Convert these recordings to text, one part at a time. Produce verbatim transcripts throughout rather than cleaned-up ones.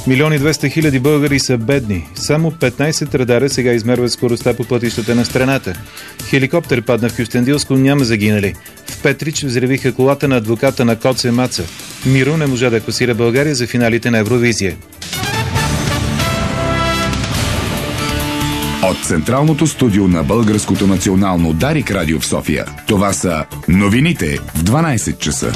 Милиони двеста хиляди българи са бедни. Само петнайсет радара сега измерват скоростта по пътищата на страната. Хеликоптер падна в Кюстендилско, няма загинали. В Петрич взривиха колата на адвоката на Коце Маца. Миро не можа да класира България за финалите на Евровизия. От Централното студио на Българското национално Дарик радио в София. Това са новините в дванайсет часа.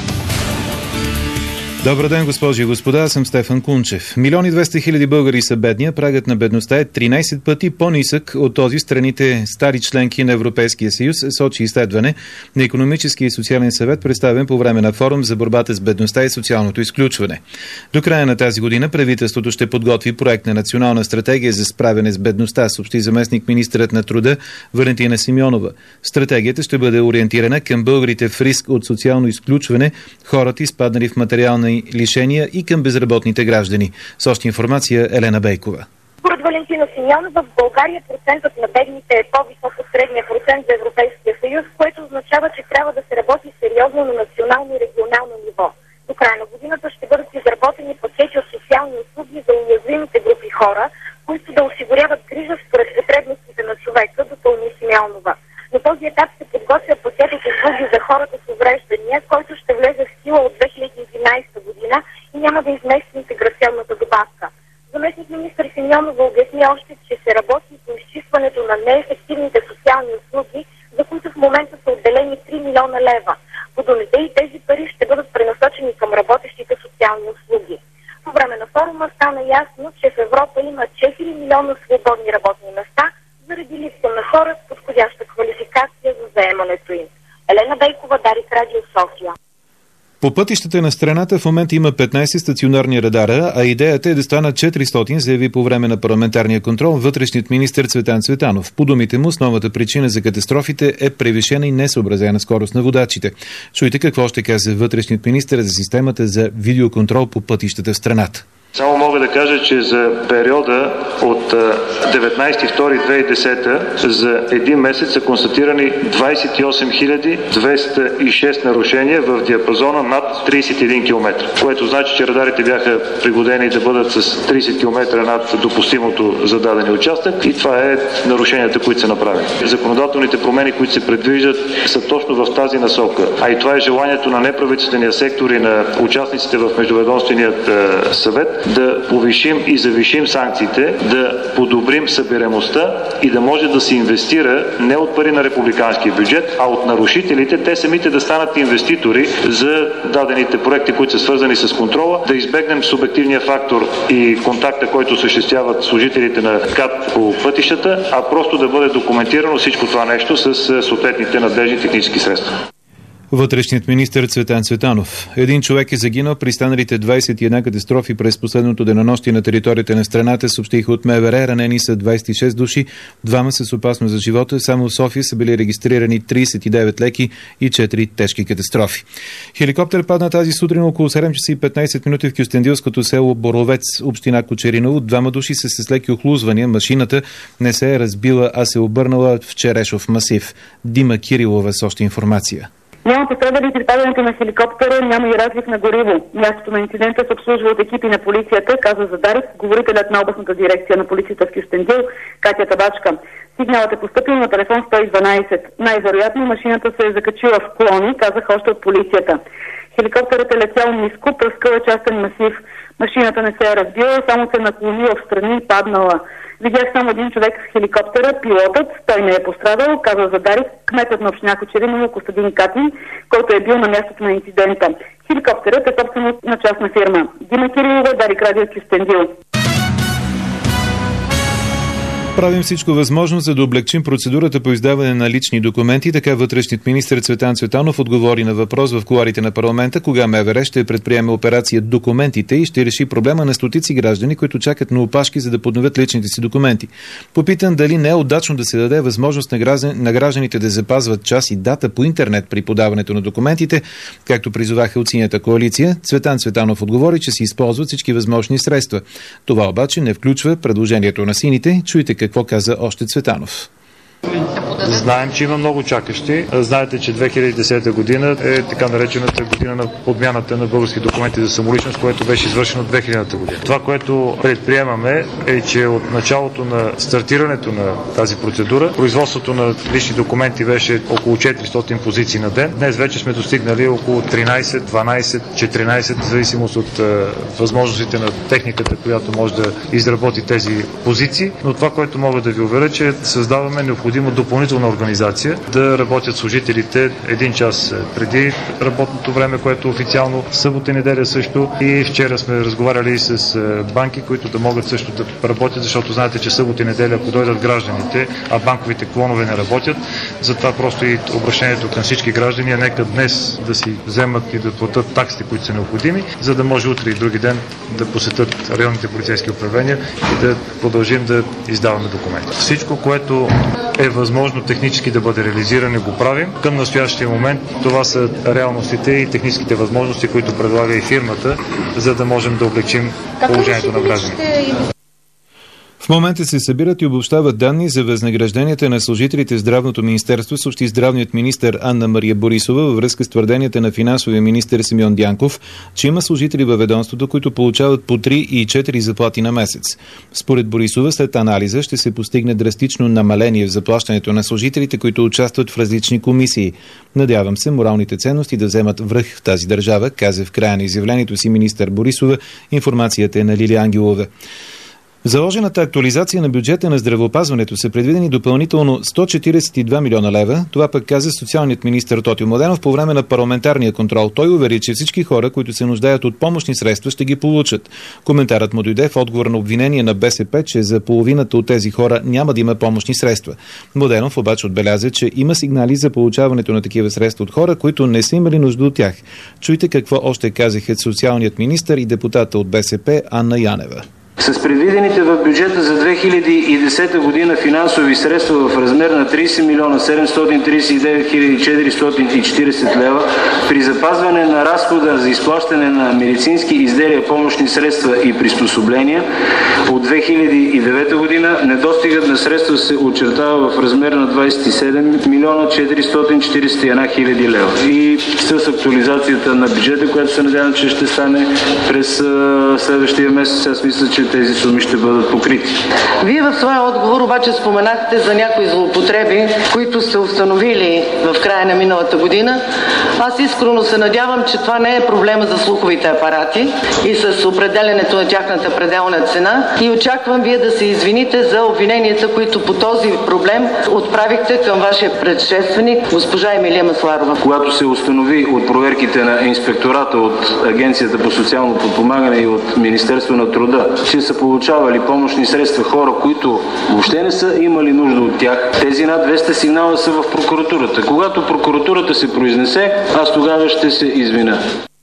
Добър ден, госпожи и господа, аз съм Стефан Кунчев. Милиони двеста хиляди българи са бедни, а прагът на бедността е тринайсет пъти по-нисък от този страните стари членки на Европейския съюз, сочи изследване на Икономическия и социален съвет, представен по време на форум за борбата с бедността и социалното изключване. До края на тази година правителството ще подготви проект на национална стратегия за справяне с бедността, съобщи заместник министърът на труда Валентина Симеонова. Стратегията ще бъде ориентирана към българите в риск от социално изключване, хората изпаднали в материална лишения и към безработните граждани. С още информация Елена Бейкова. Според Валентина Симеонова, в България процентът на бедните е по-висок от средния процент за Европейския съюз, което означава, че трябва да се работи сериозно на национално и регионално ниво. До края на годината ще бъдат изработени пакети от социални услуги за уязвимите групи хора, които да осигуряват грижа според потребностите на човека, допълни Симеонова. На този етап се подготвя пакет от услуги за хората с увреждания, който ще влезе в сила от две хиляди и единайсета година и няма да измести интеграционната добавка. Заместник министър Симеонова обясни още, че се работи по изчистването на неефективните социални услуги, за които в момента са отделени три милиона лева. По думите и тези пари ще бъдат пренасочени към работещите социални услуги. По време на форума стана ясно, че в Европа има четири милиона свободни работни места, заради липса на хора с подходяща квалификация за заемането им. Елена Бейкова, Дарик радио, София. По пътищата на страната в момента има петнайсет стационарни радара, а идеята е да станат четиристотин, заяви по време на парламентарния контрол вътрешният министър Цветан Цветанов. По думите му, основната причина за катастрофите е превишена и несъобразена скорост на водачите. Чуйте какво ще каже вътрешният министър за системата за видеоконтрол по пътищата в страната. Само мога да кажа, че за периода от деветнайсети февруари две хиляди и десета за един месец са констатирани двайсет и осем хиляди двеста и шест нарушения в диапазона над трийсет и един километра, което значи, че радарите бяха пригодени да бъдат с трийсет километра над допустимото за даден участък и това е нарушенията, които са направени. Законодателните промени, които се предвиждат, са точно в тази насока, а и това е желанието на неправителствения сектор и на участниците в Междуведомственият съвет да повишим и завишим санкциите, да подобрим събираемостта и да може да се инвестира не от пари на републиканския бюджет, а от нарушителите, те самите да станат инвеститори за дадените проекти, които са свързани с контрола, да избегнем субективния фактор и контакта, който осъществяват служителите на КАТ по пътищата, а просто да бъде документирано всичко това нещо с съответните надежни технически средства. Вътрешният министър Цветан Цветанов. Един човек е загинал при станалите двайсет и една катастрофи през последното денонощие на територията на страната, съобщиха от МВР. Ранени са двайсет и шест души, двама с опасност за живота. Само в София са били регистрирани трийсет и девет леки и четири тежки катастрофи. Хеликоптер падна тази сутрин около седем часа и петнайсет минути в кюстендилското село Боровец, община Кочериново. Двама души са с леки охлузвания. Машината не се е разбила, а се обърнала в Черешов масив. Дима Кирилова с още информация. Няма пострадали при падането на хеликоптера, няма и разлив на гориво. Мястото на инцидента се обслужва от екипи на полицията, каза за Дарик говорителят на областната дирекция на полицията в Кюстендил, Катя Табачка. Сигналът е постъпил на телефон сто и дванайсет. Най-вероятно машината се е закачила в клони, казаха още от полицията. Хеликоптерът е летял ниско, пръскал е частен масив. Машината не се е разбила, само се е наклонила в страни и паднала. Видях само един човек в хеликоптера, пилотът, той не е пострадал, каза за Дарик кметът на община Кочериново Костадин Катин, който е бил на мястото на инцидента. Хеликоптерът е собственост на частна фирма. Дима Кирилова, Дарик радио, Кюстендил. Правим всичко възможно, за да облегчим процедурата по издаване на лични документи. Така вътрешният министър Цветан Цветанов отговори на въпрос в кулоарите на парламента, кога МВР ще предприеме операция документите и ще реши проблема на стотици граждани, които чакат на опашки, за да подновят личните си документи. Попитан дали не е удачно да се даде възможност на, граждан, на гражданите да запазват час и дата по интернет при подаването на документите, както призоваха от Синята коалиция, Цветан Цветанов отговори, че се използват всички възможни средства. Това обаче не включва предложението на сините. Чуйте какво каза още Цветанов. Знаем, че има много чакащи. Знаете, че две хиляди и десета година е така наречената година на подмяната на български документи за самоличност, което беше извършено две хилядната година. Това, което предприемаме, е, че от началото на стартирането на тази процедура, производството на лични документи беше около четиристотин позиции на ден. Днес вече сме достигнали около тринайсет, дванайсет, четиринайсет, в зависимост от е, възможностите на техниката, която може да изработи тези позиции. Но това, което мога да ви уверя, че създаваме необходимо допълнителна организация да работят служителите един час преди работното време, което официално събота и неделя също. И вчера сме разговаряли с банки, които да могат също да работят, защото знаете, че събота и неделя, ако дойдат гражданите, а банковите клонове не работят, затова просто и обращението към всички граждани е нека днес да си вземат и да платят таксите, които са необходими, за да може утре и други ден да посетят районните полицейски управления и да продължим да издаваме документи. Всичко, което е възможно технически да бъде реализирано, го правим. Към настоящия момент това са реалностите и техническите възможности, които предлага и фирмата, за да можем да облегчим положението на гражданите. В момента се събират и обобщават данни за възнагражденията на служителите в Здравното министерство, съобщи здравният министър Анна-Мария Борисова във връзка с твърденията на финансовия министър Симеон Дянков, че има служители във ведомството, които получават по три и четири заплати на месец. Според Борисова, след анализа ще се постигне драстично намаление в заплащането на служителите, които участват в различни комисии. Надявам се моралните ценности да вземат връх в тази държава, каза в края на изявлението си министър Борисова. Информацията е на Лилия Ангелова. В заложената актуализация на бюджета на здравеопазването са предвидени допълнително сто четирийсет и два милиона лева. Това пък каза социалният министър Тотю Младенов по време на парламентарния контрол. Той увери, че всички хора, които се нуждаят от помощни средства, ще ги получат. Коментарът му дойде в отговор на обвинение на БСП, че за половината от тези хора няма да има помощни средства. Младенов обаче отбеляза, че има сигнали за получаването на такива средства от хора, които не са имали нужда от тях. Чуйте какво още казаха социалният министър и депутата от БСП Анна Янева. С предвидените в бюджета за две хиляди и десета година финансови средства в размер на трийсет милиона седемстотин трийсет и девет хиляди четиристотин и четирийсет лева, при запазване на разхода за изплащане на медицински изделия, помощни средства и приспособления от две хиляди и девета година, недостигът на средства се очертава в размер на двайсет и седем милиона четиристотин четирийсет и една хиляди лева. И с актуализацията на бюджета, която се надявам, че ще стане през следващия месец, аз мисля, че тези суми ще бъдат покрити. Вие в своя отговор обаче споменахте за някои злоупотреби, които сте установили в края на миналата година. Аз искрено се надявам, че това не е проблема за слуховите апарати и с определенето на тяхната пределна цена и очаквам Вие да се извините за обвиненията, които по този проблем отправихте към вашия предшественик, госпожа Емилия Масларова. Когато се установи от проверките на инспектората от Агенцията по социално подпомагане и от Министерство на труда, че са получавали помощни средства хора, които въобще не са имали нужда от тях, тези над двеста сигнала са в прокуратурата. Когато прокуратурата се произнесе, аз тогава ще се извиня.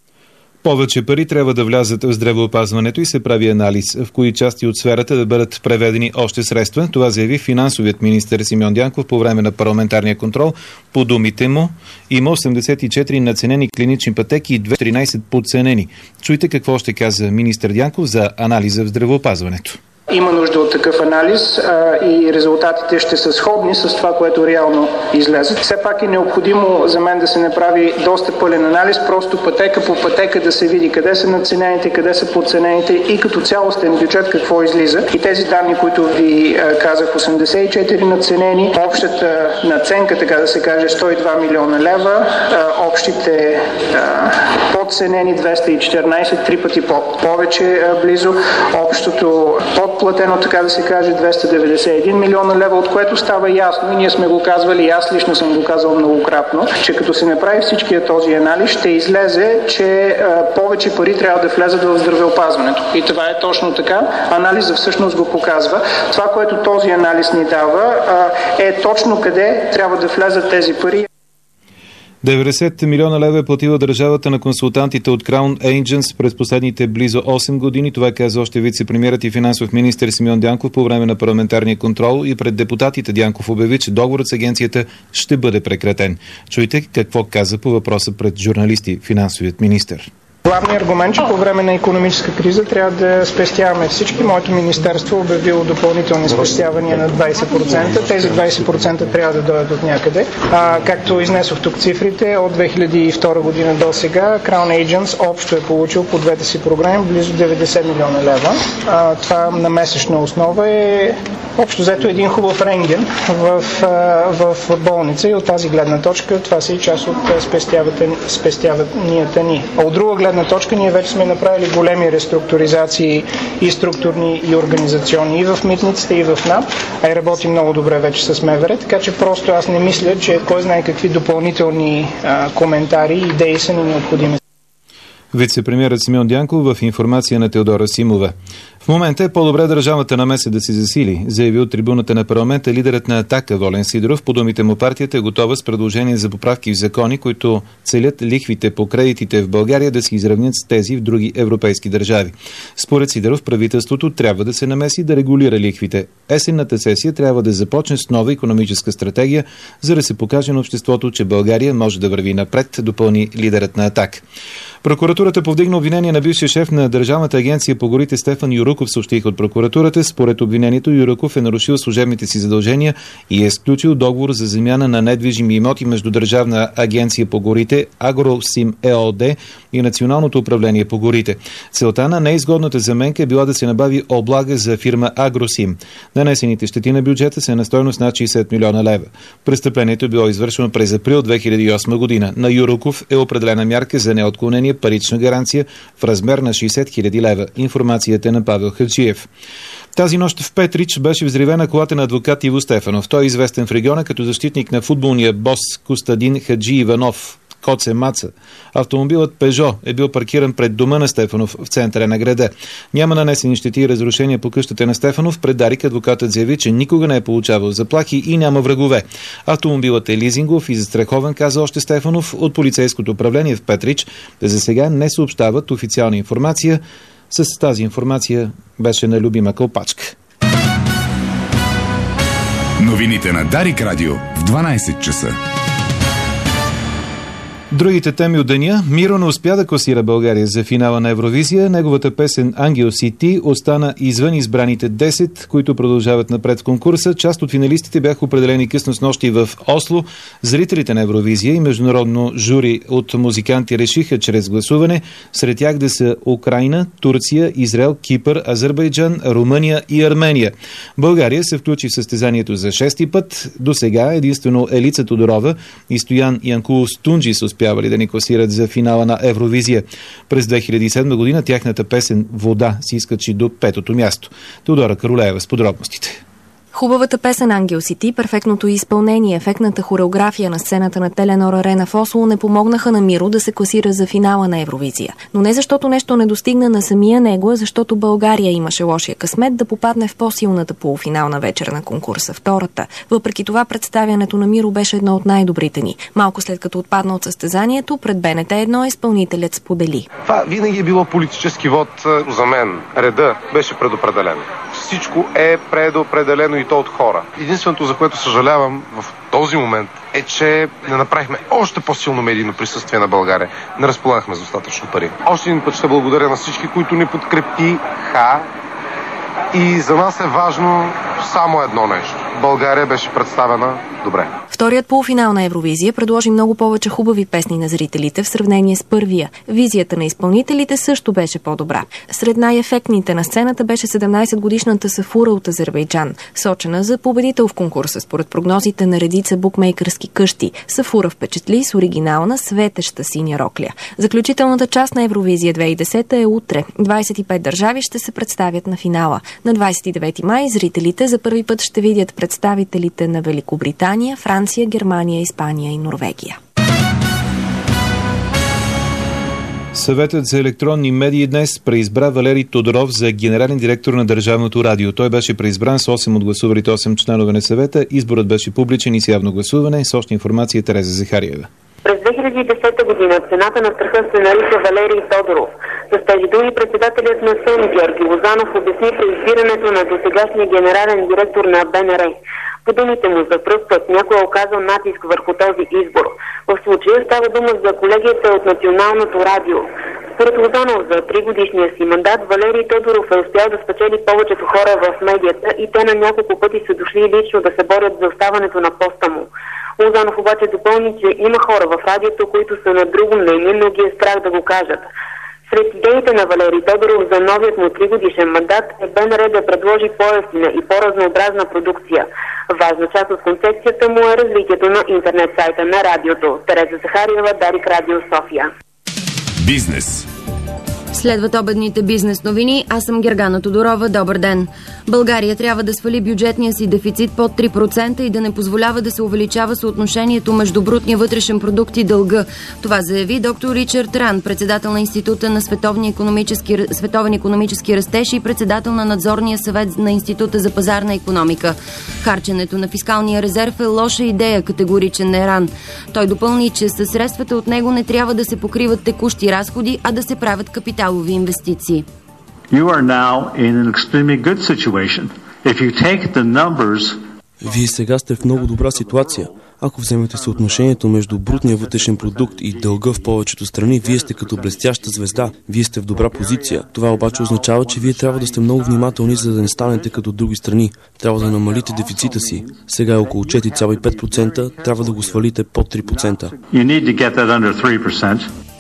Повече пари трябва да влязат в здравеопазването и се прави анализ в кои части от сферата да бъдат преведени още средства. Това заяви финансовият министър Симеон Дянков по време на парламентарния контрол. По думите му има осемдесет и четири наценени клинични пътеки и двеста и тринайсет подценени. Чуйте какво ще каза министър Дянков за анализа в здравеопазването. Има нужда от такъв анализ а, и резултатите ще са сходни с това, което реално излезе. Все пак е необходимо за мен да се направи доста пълен анализ, просто пътека по пътека да се види къде са надценените, къде са подценените и като цялостен бюджет какво излиза. И тези данни, които ви а, казах, осемдесет и четири надценени, общата наценка, така да се каже, сто и два милиона лева, а, общите а, подценени двеста и четиринайсет, три пъти по- повече а, близо, общото под платено, така да се каже, двеста деветдесет и един милиона лева, от което става ясно, и ние сме го казвали, и аз лично съм го казал многократно, че като се направи всичкия този анализ, ще излезе, че а, повече пари трябва да влезат в здравеопазването. И това е точно така. Анализът всъщност го показва. Това, което този анализ ни дава, а, е точно къде трябва да влезат тези пари. деветдесет милиона лева е платила държавата на консултантите от Crown Agents през последните близо осем години. Това каза още вице-премиерът и финансов министър Симеон Дянков по време на парламентарния контрол и пред депутатите. Дянков обяви, че договорът с агенцията ще бъде прекратен. Чуйте какво каза по въпроса пред журналисти финансовият министър. главният аргумент, че по време на икономическа криза трябва да спестяваме всички. Моето министерство обявило допълнителни спестявания на двайсет процента. Тези двайсет процента трябва да дойдат от някъде. А, както изнесох тук цифрите, от две хиляди и втора година до сега Crown Agents общо е получил по двете си програми близо деветдесет милиона лева. А, това на месечна основа е общо взето един хубав рентген в, в болница и от тази гледна точка това са и част от спестяванията ни. А от друга гледна точка ние вече сме направили големи реструктуризации и структурни и организационни и в митниците, и в НАП, а и работи много добре вече с МВР, така че просто аз не мисля, че кой знае какви допълнителни а, коментари и идеи са ни необходими. Вице-премиерът Симеон Дянков в информация на Теодора Симова. В момента е по-добре държавата намеса да се засили, заяви от трибуната на парламента лидерът на Атака Волен Сидеров. По думите му партията е готова с предложение за поправки в закони, които целят лихвите по кредитите в България да се изравнят с тези в други европейски държави. Според Сидеров правителството трябва да се намеси да регулира лихвите. Есенната сесия трябва да започне с нова икономическа стратегия, за да се покаже на обществото, че България може да върви напред, допълни лидерът на Атака. Прокуратурата повдигна обвинение на бившия шеф на Държавната агенция по горите Стефан Юруков, съобщиха от прокуратурата. Според обвинението Юруков е нарушил служебните си задължения и е сключил договор за замяна на недвижими имоти между Държавна агенция по горите, Агросим ЕООД и Националното управление по горите. Целта на неизгодната заменка е била да се набави облага за фирма Агросим. Нанесените щети на бюджета са на стойност над шейсет милиона лева. Престъплението е било извършено през април две хиляди и осма година. На Юруков е определена мярка за неотклонение парична гаранция в размер на шейсет хиляди лева. Информацията е на Павел Хаджиев. Тази нощ в Петрич беше взривена колата на адвокат Иво Стефанов. Той е известен в региона като защитник на футболния бос Костадин Хаджи Иванов. Коце Маца. Автомобилът Пежо е бил паркиран пред дома на Стефанов в центъра на града. Няма нанесени щети и разрушения по къщата на Стефанов. Пред Дарик адвокатът заяви, че никога не е получавал заплахи и няма врагове. Автомобилът е лизингов и застрахован, каза още Стефанов. От полицейското управление в Петрич за сега не съобщават официална информация. С тази информация беше на любима кълпачка. Новините на Дарик Радио в дванайсет часа. Другите теми от деня. Миро не успя да класира България за финала на Евровизия. Неговата песен Ангел си ти остана извън избраните десет, които продължават напред в конкурса. Част от финалистите бяха определени късно снощи в Осло. Зрителите на Евровизия и международно жури от музиканти решиха чрез гласуване сред тях да са Украйна, Турция, Израел, Кипър, Азербайджан, Румъния и Армения. България се включи в състезанието за шести път. До сега единствено Елица Тодорова и Стоян Янкулов Стунджи са успявали да ни класират за финала на Евровизия. През две хиляди и седма година тяхната песен «Вода» си изкачи до петото място. Теодора Каролеева с подробностите. Хубавата песен Ангел си ти, перфектното изпълнение, ефектната хореография на сцената на Теленор Арена в Осло не помогнаха на Миро да се класира за финала на Евровизия. Но не защото нещо не достигна на самия него, а защото България имаше лошия късмет да попадне в по-силната полуфинална вечер на конкурса, втората. Въпреки това представянето на Миро беше едно от най-добрите ни. Малко след като отпадна от състезанието, пред Б Н Т едно изпълнителят сподели. Това винаги е било политически вод за мен. Реда беше предопределен. Всичко е предопределено и то от хора. Единственото, за което съжалявам в този момент, е, че не направихме още по-силно медийно присъствие на България. Не разполагахме с достатъчно пари. Още един път ще благодаря на всички, които ни подкрепиха. И за нас е важно само едно нещо. България беше представена добре. Вторият полуфинал на Евровизия предложи много повече хубави песни на зрителите в сравнение с първия. Визията на изпълнителите също беше по-добра. Сред най-ефектните на сцената беше седемнайсетгодишната Сафура от Азербайджан, сочена за победител в конкурса според прогнозите на редица букмейкърски къщи. Сафура впечатли с оригинална светеща синя рокля. Заключителната част на Евровизия две хиляди и десета е утре. двайсет и пет държави ще се представят на финала. На двайсет и девети май зрителите за първи път ще видят представителите на Великобритания, Франция, Германия, Испания и Норвегия. Съветът за електронни медии днес преизбра Валери Тодоров за генерален директор на Държавното радио. Той беше преизбран с осем от гласувалите осем членове на съвета. Изборът беше публичен и с явно гласуване. С още информация Тереза Захариева. През две хиляди и десета година цената на страха се нарича Валерий Тодоров. С тези думи председателят на СЕМ Георги Лозанов обясни преизбирането на досегашния генерален директор на Б Н Р. По думите му за пръв път някой е оказал натиск върху този избор. В случая става дума за колегията от Националното радио. Според Лозанов за тригодишния си мандат Валерий Тодоров е успял да спечели повечето хора в медията и те на няколко пъти са дошли лично да се борят за оставането на поста му. Лозанов обаче допълни, че има хора в радиото, които са на друго мнение, но ги е страх да го кажат. Сред идеите на Валерий Тодоров за новият му тригодишен мандат е БНР да предложи по-евтина и по-разнообразна продукция. Важна част от концепцията му е развитието на интернет сайта на радиото. Тереза Захариева, Дарик Радио, София. Бизнес. Следват обедните бизнес новини. Аз съм Гергана Тодорова. Добър ден. България трябва да свали бюджетния си дефицит под три процента и да не позволява да се увеличава съотношението между брутния вътрешен продукт и дълга. Това заяви доктор Ричард Ран, председател на Института на икономически, Световен икономически растеж и председател на надзорния съвет на Института за пазарна икономика. Харченето на фискалния резерв е лоша идея, категоричен е Ран. Той допълни, че със средствата от него не трябва да се покриват текущи разходи, а да се правят капиталови инвестиции. You are now in an extremely good situation. If you take the numbers... Вие сега сте в много добра ситуация. Ако вземете съотношението между брутния вътрешен продукт и дълга в повечето страни, вие сте като блестяща звезда. Вие сте в добра позиция. Това обаче означава, че вие трябва да сте много внимателни, за да не станете като други страни. Трябва да намалите дефицита си. Сега е около четири цяло и пет процента, трябва да го свалите под три процента. You need to get that under three percent.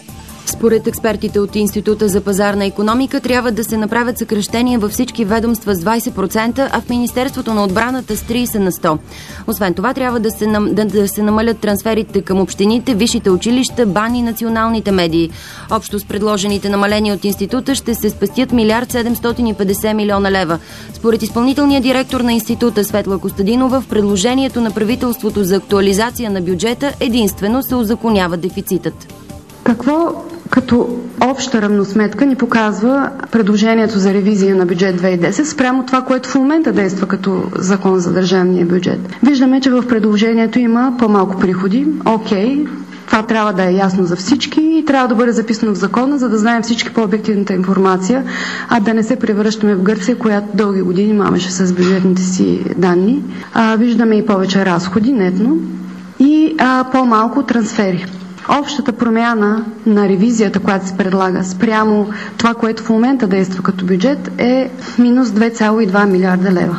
Според експертите от Института за пазарна икономика трябва да се направят съкращения във всички ведомства с двайсет процента, а в Министерството на отбраната с трийсет на сто. Освен това трябва да се, нам... да, да се намалят трансферите към общините, висшите училища, бани и националните медии. Общо с предложените намаления от Института ще се спестят милиард седемстотин и петдесет милиона лева. Според изпълнителния директор на Института Светла Костадинова, в предложението на правителството за актуализация на бюджета единствено се узаконява дефицитът. Какво като обща равносметка ни показва предложението за ревизия на бюджет две хиляди и десет спрямо това, което в момента действа като закон за държавния бюджет? Виждаме, че в предложението има по-малко приходи. Окей, това трябва да е ясно за всички и трябва да бъде записано в закона, за да знаем всички по-обективната информация, а да не се превръщаме в Гърция, която дълги години мамеше с бюджетните си данни. А, виждаме и повече разходи нетно и а, по-малко трансфери. Общата промяна на ревизията, която се предлага спрямо това, което в момента действа като бюджет, е минус две цяло и две милиарда лева.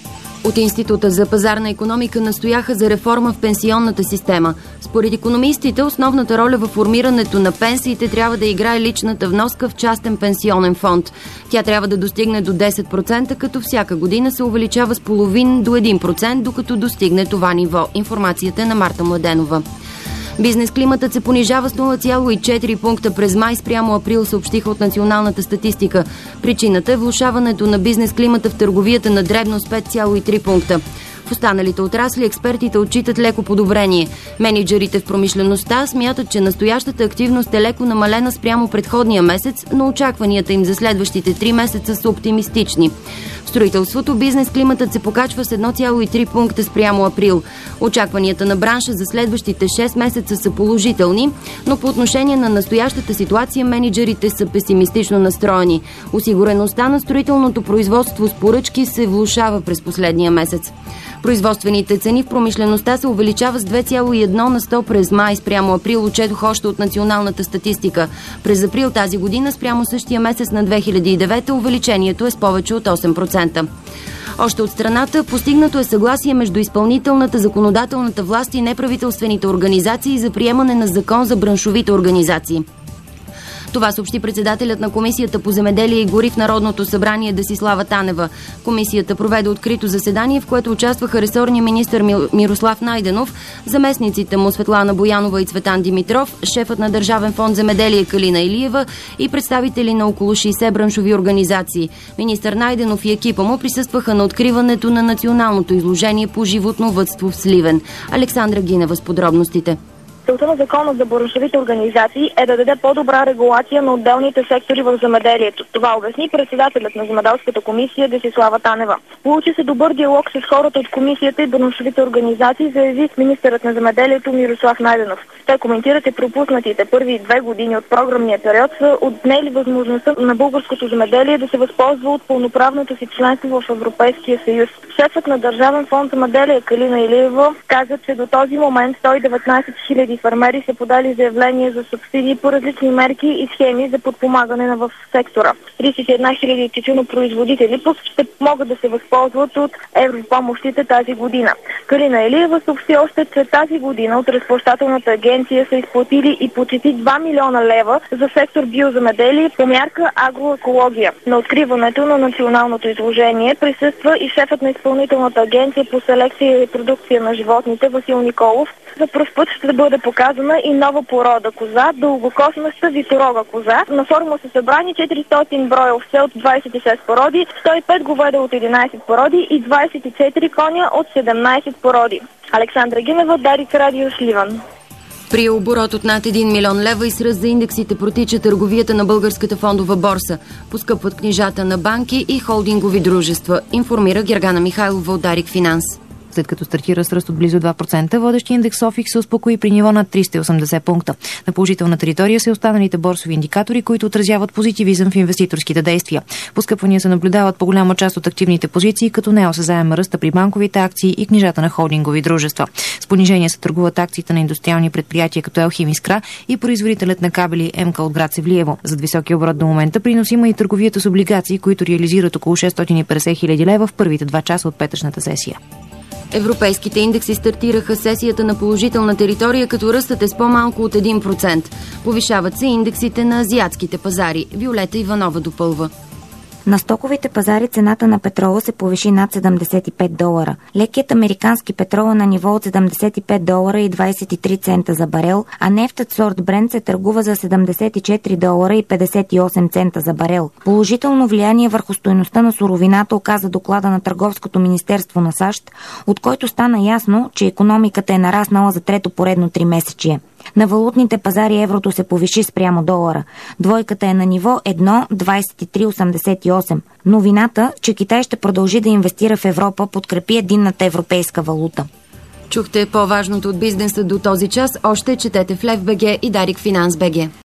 От Института за пазарна икономика настояха за реформа в пенсионната система. Според икономистите, основната роля във формирането на пенсиите трябва да играе личната вноска в частен пенсионен фонд. Тя трябва да достигне до десет процента, като всяка година се увеличава с половин до един процент, докато достигне това ниво. Информацията е на Марта Младенова. Бизнес климатът се понижава с нула цяло и четири пункта през май спрямо април, съобщиха от националната статистика. Причината е влошаването на бизнес климата в търговията на дребно с пет цяло и три пункта. В останалите отрасли експертите отчитат леко подобрение. Менеджерите в промишлеността смятат, че настоящата активност е леко намалена спрямо предходния месец, но очакванията им за следващите три месеца са оптимистични. В строителството бизнес климатът се покачва с едно цяло и три пункта спрямо април. Очакванията на бранша за следващите шест месеца са положителни, но по отношение на настоящата ситуация менеджерите са песимистично настроени. Осигуреността на строителното производство с поръчки се влошава през последния месец. Производствените цени в промишлеността се увеличава с две цяло и едно на сто през май спрямо април, отчетох още от националната статистика. През април тази година спрямо същия месец на две хиляди и девета увеличението е с повече от осем процента. Още от страната постигнато е съгласие между изпълнителната, законодателната власт и неправителствените организации за приемане на закон за браншовите организации. Това съобщи председателят на Комисията по земеделие и гори в Народното събрание Десислава Танева. Комисията проведе открито заседание, в което участваха ресорния министър Мирослав Найденов, заместниците му Светлана Боянова и Цветан Димитров, шефът на Държавен фонд земеделие Калина Илиева и представители на около шейсет браншови организации. Министър Найденов и екипа му присъстваха на откриването на националното изложение по животновъдство в Сливен. Александра Гинева с подробностите. Целта на закона за браншовите организации е да даде по-добра регулация на отделните сектори в земеделието. Това обясни председателят на земеделската комисия Десислава Танева. Получи се добър диалог с хората от комисията и браншовите организации, заяви министърът на земеделието Мирослав Найденов. Те коментират и пропуснатите първи две години от програмния период са отнели възможността на българското земеделие да се възползва от пълноправното си членство в Европейския съюз. Шефът на Държавен фонд земеделие Калина Илиева каза, че до този момент сто и деветнайсет хиляди хиляди фермери са подали заявления за субсидии по различни мерки и схеми за подпомагане в сектора. тридесет и една хиляди тютюнопроизводители ще могат да се възползват от европомощите тази година. Калина Илиева съобщи още, че тази година от разплащателната агенция са изплатили и почти два милиона лева за сектор биоземеделие по мярка агроекология. На откриването на националното изложение присъства и шефът на изпълнителната агенция по селекция и продукция на животните Васил Николов. За пръв път ще бъде показана и нова порода коза, дългокосмеща виторога коза. На форума са събрани четиристотин броя овце от двадесет и шест породи, сто и пет говеда от единадесет породи и двадесет и четири коня от седемнадесет породи. Александра Гинева, Дарик Радио, Сливан. При оборот от над един милион лева и с ръст за индексите протича търговията на Българската фондова борса. Поскъпват книжата на банки и холдингови дружества, информира Гергана Михайлова от Дарик Финанс. След като стартира с ръст от близо два процента, водещи индекс Софикс се успокои при ниво над триста и осемдесет пункта. На положителна територия са останалите борсови индикатори, които отразяват позитивизъм в инвеститорските действия. Поскъпвания се наблюдават по голяма част от активните позиции, като неосезаем ръста при банковите акции и книжата на холдингови дружества. С понижение се търгуват акциите на индустриални предприятия като Елхим Искра и производителят на кабели МК от град Севлиево. За високи оборот до момента принос има и търговията с облигации, които реализират около шестстотин и петдесет хиляди лева в първите два часа от петъчната сесия. Европейските индекси стартираха сесията на положителна територия, като ръстът е с по-малко от един процент. Повишават се индексите на азиатските пазари. Виолета Иванова допълва. На стоковите пазари цената на петрола се повиши над седемдесет и пет долара. Лекият американски петрол е на ниво от седемдесет и пет долара и двадесет и три цента за барел, а нефтът сорт Брент се търгува за седемдесет и четири долара и петдесет и осем цента за барел. Положително влияние върху стойността на суровината оказа доклада на Търговското министерство на САЩ, от който стана ясно, че икономиката е нараснала за трето поредно тримесечие. На валутните пазари еврото се повиши спрямо долара. Двойката е на ниво едно двадесет и три осемдесет и осем. Новината, че Китай ще продължи да инвестира в Европа, подкрепи единната европейска валута. Чухте по-важното от бизнеса до този час. Още четете в Лев точка би джи и Дарик Финанс точка би джи.